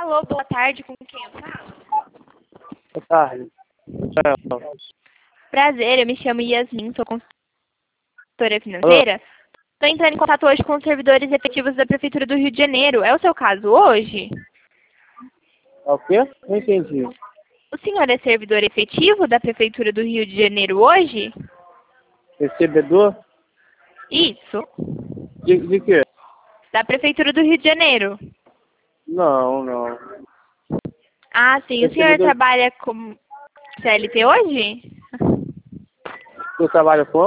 Alô, boa tarde, com quem eu falo? Boa tarde. Tchau. Prazer, eu me chamo Yasmin, sou consultora financeira. Estou entrando em contato hoje com os servidores efetivos da Prefeitura do Rio de Janeiro. É o seu caso hoje? É o quê? Não entendi. O senhor é servidor efetivo da Prefeitura do Rio de Janeiro hoje? Recebedor? Isso, De quê? da Prefeitura do Rio de Janeiro. Não. Ah, sim. O senhor Recebedor. trabalha como CLT hoje? Eu trabalho com